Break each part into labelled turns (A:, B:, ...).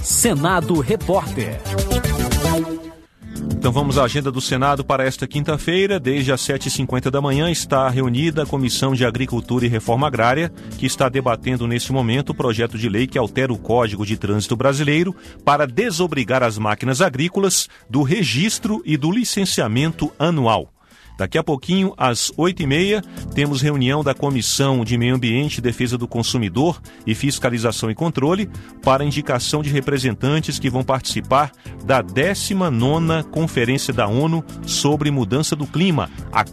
A: Senado Repórter.
B: Então vamos à agenda do Senado para esta quinta-feira. Desde as 7h50 da manhã está reunida a Comissão de Agricultura e Reforma Agrária, que está debatendo neste momento o projeto de lei que altera o Código de Trânsito Brasileiro para desobrigar as máquinas agrícolas do registro e do licenciamento anual. Daqui a pouquinho, às 8h30, temos reunião da Comissão de Meio Ambiente, Defesa do Consumidor e Fiscalização e Controle para indicação de representantes que vão participar da 19ª Conferência da ONU sobre Mudança do Clima, a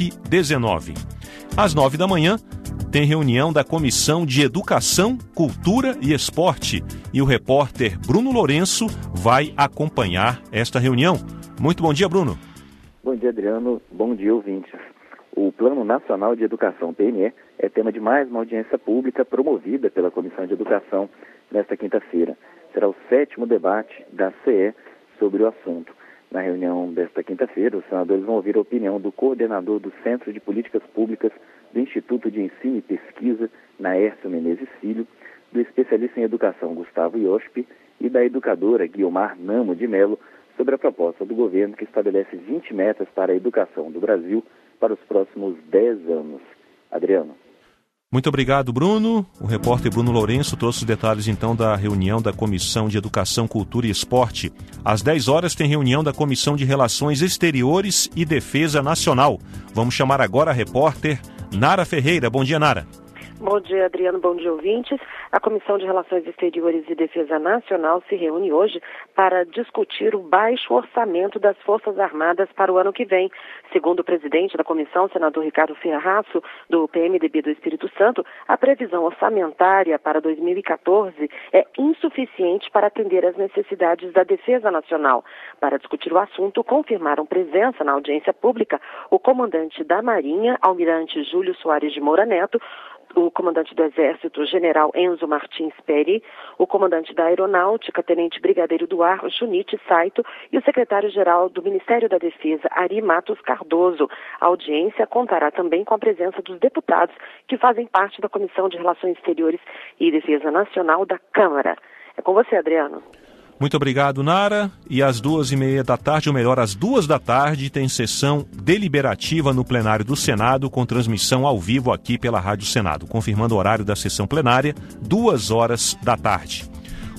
B: COP19. Às 9 da manhã, tem reunião da Comissão de Educação, Cultura e Esporte e o repórter Bruno Lourenço vai acompanhar esta reunião. Muito bom dia, Bruno.
C: Bom dia, Adriano. Bom dia, ouvintes. O Plano Nacional de Educação, PNE, é tema de mais uma audiência pública promovida pela Comissão de Educação nesta quinta-feira. Será o 7º debate da CE sobre o assunto. Na reunião desta quinta-feira, os senadores vão ouvir a opinião do coordenador do Centro de Políticas Públicas do Instituto de Ensino e Pesquisa, Naércio Menezes Filho, do especialista em educação, Gustavo Iospi, e da educadora Guiomar Namo de Mello, sobre a proposta do governo que estabelece 20 metas para a educação do Brasil para os próximos 10 anos. Adriano.
B: Muito obrigado, Bruno. O repórter Bruno Lourenço trouxe os detalhes, então, da reunião da Comissão de Educação, Cultura e Esporte. Às 10 horas tem reunião da Comissão de Relações Exteriores e Defesa Nacional. Vamos chamar agora a repórter Nara Ferreira. Bom dia, Nara.
D: Bom dia, Adriano. Bom dia, ouvintes. A Comissão de Relações Exteriores e Defesa Nacional se reúne hoje para discutir o baixo orçamento das Forças Armadas para o ano que vem. Segundo o presidente da comissão, senador Ricardo Ferraço, do PMDB do Espírito Santo, a previsão orçamentária para 2014 é insuficiente para atender às necessidades da defesa nacional. Para discutir o assunto, confirmaram presença na audiência pública o comandante da Marinha, almirante Júlio Soares de Moura Neto, o comandante do Exército, general Enzo Martins Peri, o comandante da Aeronáutica, tenente brigadeiro do Ar, Junichi Saito, e o secretário-geral do Ministério da Defesa, Ari Matos Cardoso. A audiência contará também com a presença dos deputados que fazem parte da Comissão de Relações Exteriores e Defesa Nacional da Câmara. É com você, Adriano.
B: Muito obrigado, Nara. E às 2h30 da tarde, ou melhor, às 2 da tarde, tem sessão deliberativa no plenário do Senado, com transmissão ao vivo aqui pela Rádio Senado, confirmando o horário da sessão plenária, 2 horas da tarde.